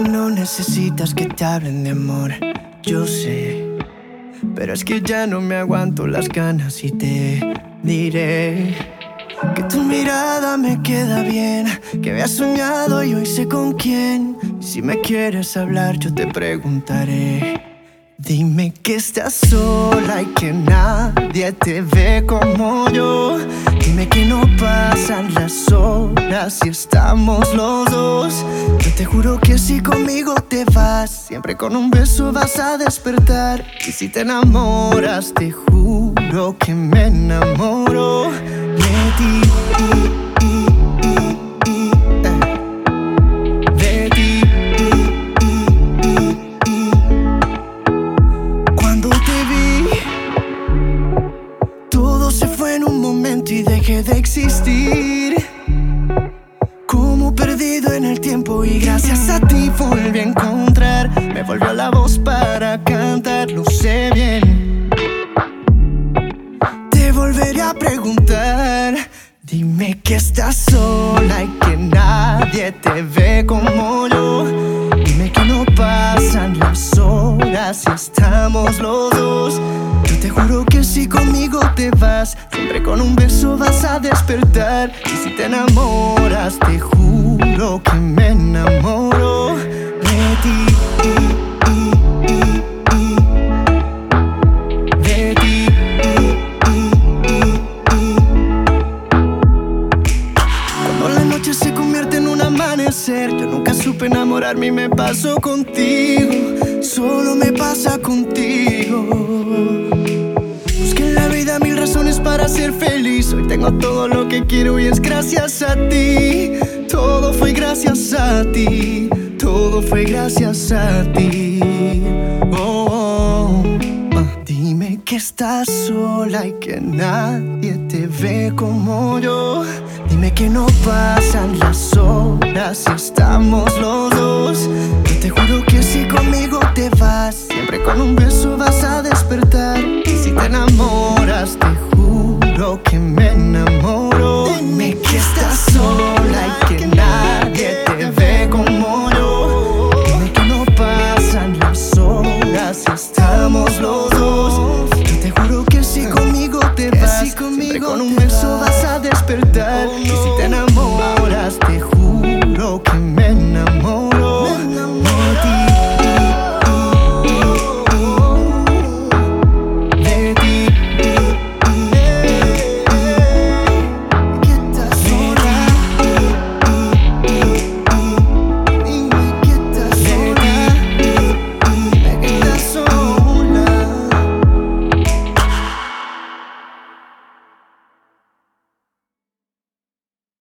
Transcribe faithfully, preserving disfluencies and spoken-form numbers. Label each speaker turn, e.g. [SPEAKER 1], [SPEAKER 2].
[SPEAKER 1] no necesitas que te hablen de amor, yo sé. Pero es que ya no me aguanto las ganas y te diré que tu mirada me queda bien, que habías soñado y hoy sé con quién. Y si me quieres hablar yo te preguntaré. Dime que estás sola y que nadie te ve como yo. Dime que no pasan las horas si estamos los dos. Yo te juro que si conmigo te vas, siempre con un beso vas a despertar. Y si te enamoras, te juro que me enamoro de ti. Y, y, y, y, eh. De ti. Y dejé de existir, como perdido en el tiempo. Y gracias a ti volví a encontrar, me volvió la voz para cantar, lo sé bien. Te volveré a preguntar. Dime que estás sola y que nadie te ve como yo. Dime que no pasan las horas si estamos los dos. Yo te juro que si conmigo te vas, siempre con un beso vas a despertar. Y si te enamoras, te juro que me enamoro de ti. Y, y, y, y. De ti. Y, y, y, y. Cuando la noche se convierte en un amanecer, yo nunca supe enamorarme y me pasó contigo. Solo me pasa contigo. Busqué en la vida mil razones para ser feliz. Hoy tengo todo lo que quiero y es gracias a ti. Todo fue gracias a ti. Todo fue gracias a ti. Oh, oh. Uh, dime que estás sola y que nadie te ve como yo. Dime que no pasan las horas si estamos los dos.